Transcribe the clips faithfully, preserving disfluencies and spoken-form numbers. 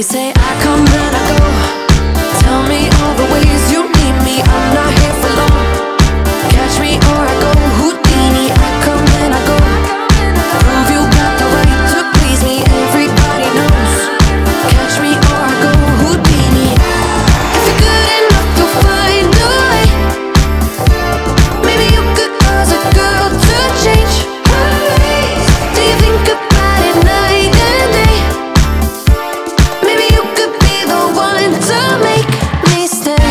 say I come and I go. Tell me all the ways you need me. I'm not here for long. Catch me or I go Houdini. I come and I go. Prove you got the right to please me. Everybody knows. Catch me or I go Houdini. If you're good enough, you'll find a way. Maybe you could cause a girl to change her ways. Do you think about it night and day? Maybe you could be the one to make me stay.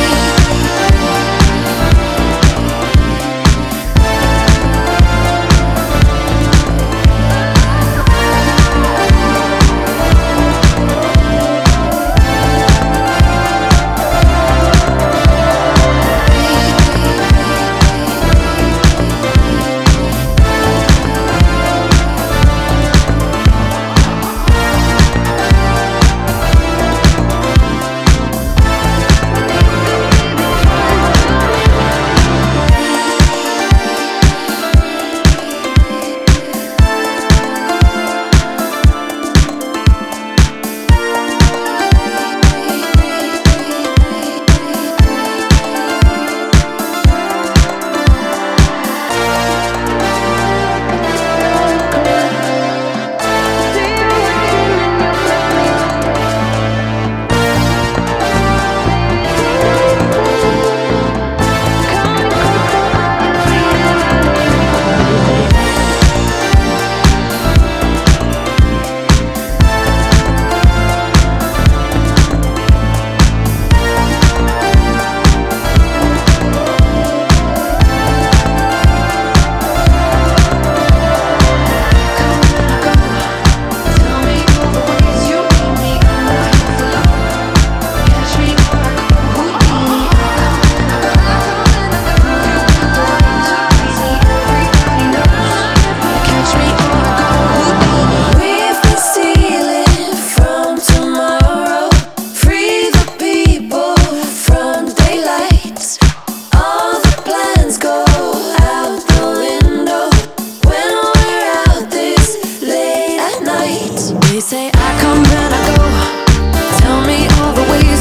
They say I come and I go. Tell me all the ways